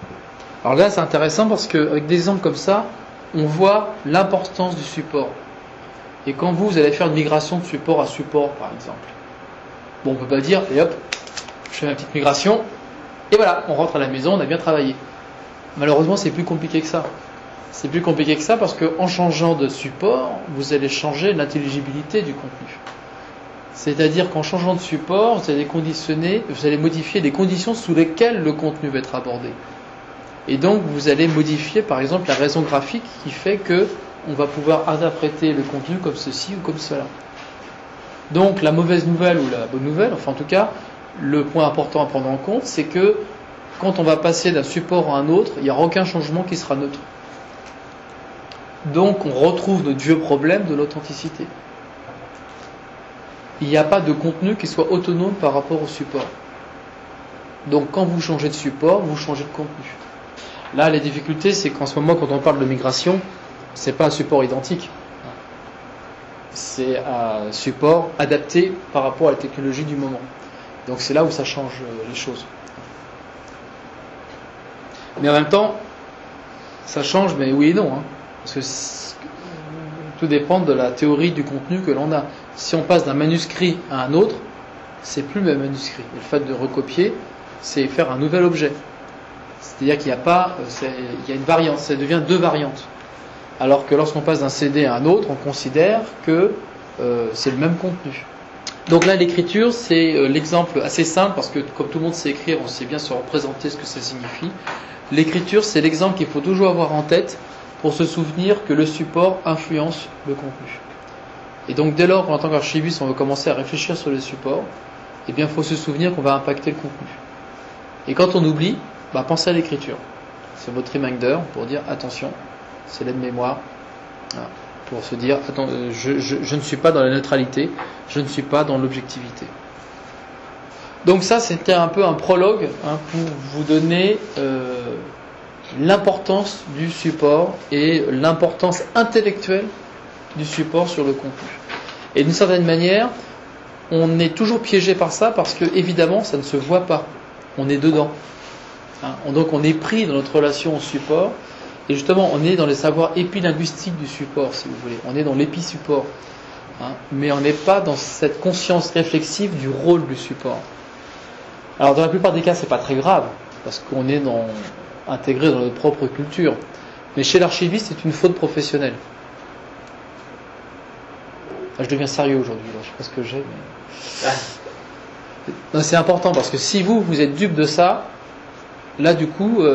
Alors là, c'est intéressant parce qu'avec des exemples comme ça, on voit l'importance du support. Et quand vous allez faire une migration de support à support, par exemple, bon, on ne peut pas dire, et hop, je fais ma petite migration, et voilà, on rentre à la maison, on a bien travaillé. Malheureusement, c'est plus compliqué que ça. C'est plus compliqué que ça parce qu'en changeant de support, vous allez changer l'intelligibilité du contenu. C'est-à-dire qu'en changeant de support, vous allez modifier les conditions sous lesquelles le contenu va être abordé. Et donc, vous allez modifier, par exemple, la raison graphique qui fait que on va pouvoir interpréter le contenu comme ceci ou comme cela. Donc, la mauvaise nouvelle ou la bonne nouvelle, enfin en tout cas, le point important à prendre en compte, c'est que quand on va passer d'un support à un autre, il n'y aura aucun changement qui sera neutre. Donc, on retrouve notre vieux problème de l'authenticité. Il n'y a pas de contenu qui soit autonome par rapport au support. Donc, quand vous changez de support, vous changez de contenu. Là, les difficultés, c'est qu'en ce moment, quand on parle de migration, c'est pas un support identique. C'est un support adapté par rapport à la technologie du moment. Donc, c'est là où ça change les choses. Mais en même temps, ça change, mais oui et non. Parce que tout dépend de la théorie du contenu que l'on a. Si on passe d'un manuscrit à un autre, c'est plus le même manuscrit. Et le fait de recopier, c'est faire un nouvel objet. C'est-à-dire qu'il n'y a pas, il y a une variante, ça devient deux variantes. Alors que lorsqu'on passe d'un CD à un autre, on considère que c'est le même contenu. Donc là, l'écriture, c'est l'exemple assez simple, parce que comme tout le monde sait écrire, on sait bien se représenter ce que ça signifie. L'écriture, c'est l'exemple qu'il faut toujours avoir en tête pour se souvenir que le support influence le contenu. Et donc dès lors, en tant qu'archiviste, on veut commencer à réfléchir sur le support, eh bien il faut se souvenir qu'on va impacter le contenu. Et quand on oublie, pensez à l'écriture. C'est votre reminder pour dire attention, c'est l'aide-mémoire, voilà, pour se dire attends, je ne suis pas dans la neutralité, je ne suis pas dans l'objectivité. Donc ça, c'était un peu un prologue pour vous donner l'importance du support et l'importance intellectuelle du support sur le contenu. Et d'une certaine manière, on est toujours piégé par ça parce que évidemment, ça ne se voit pas. On est dedans. Donc on est pris dans notre relation au support et justement on est dans les savoirs épilinguistiques du support, si vous voulez. On est dans l'épi-support. Mais on n'est pas dans cette conscience réflexive du rôle du support. Alors dans la plupart des cas, c'est pas très grave parce qu'on est intégré dans notre propre culture. Mais chez l'archiviste, c'est une faute professionnelle. Je deviens sérieux aujourd'hui, je ne sais pas ce que j'ai, mais... Non, c'est important parce que si vous êtes dupe de ça, là du coup,